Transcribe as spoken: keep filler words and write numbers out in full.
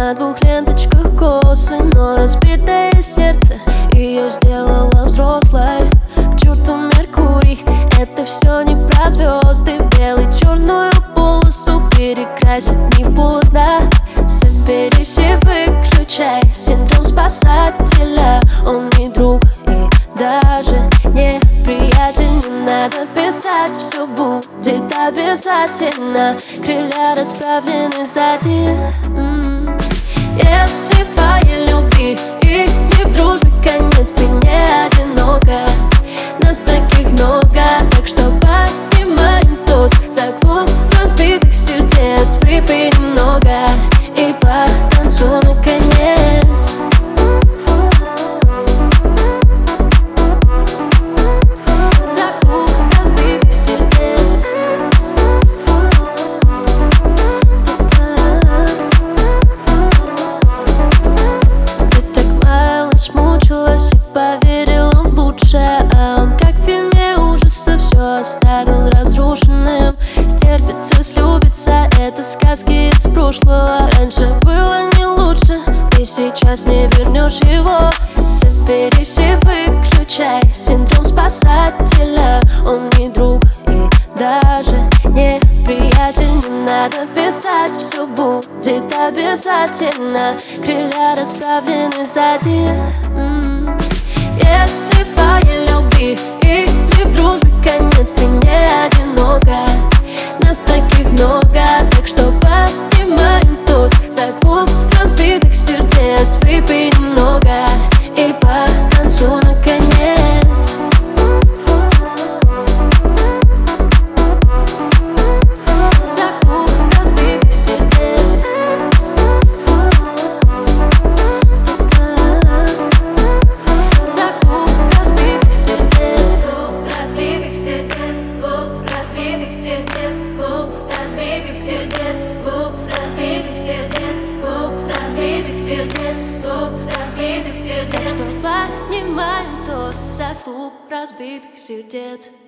на двух ленточках косы, но разбитое сердце ее сделало взрослой. К черту Меркурий, это все не про звезды. В белый черную полосу перекрасить не поздно. Соберись и выключай синдром спасателя. Он не друг и даже не приятель. Не надо писать, все будет обязательно. Крылья расправлены сзади. М-м. Если в твоей любви или в дружбе конец, ты не одинока. Нас таких много, так что поднимаем тост за клуб разбитых сердец. Выпей немного и потанцуй наконец. За клуб разбитых сердец. Ты так мало смучилась и поверила в лучшее, а он, как в фильме ужасов, все оставил разрушенным. Стерпится, слюбится, это сказки из прошлого. Раньше было не лучше, и сейчас не вернешь его. Соберись и выключай синдром спасателя. Он не друг и даже не приятель. Не надо писать, все будет обязательно. Крылья расправлены сзади. М-м. Если в твоей любви или в дружбе конец, ты не одинока. Нас таких много, так что поднимаем тост за клуб разбитых сердец. Выпей немного и потанцуй наконец. За клуб разбитых сердец. За клуб разбитых сердец. Клуб разбитых сердец. Клуб разбитых сердец. Клуб разбитых сердец. Клуб разбитых сердец. Клуб разбитых сердец. Клуб разбитых Так сердец. что поднимаем тост за клуб разбитых сердец.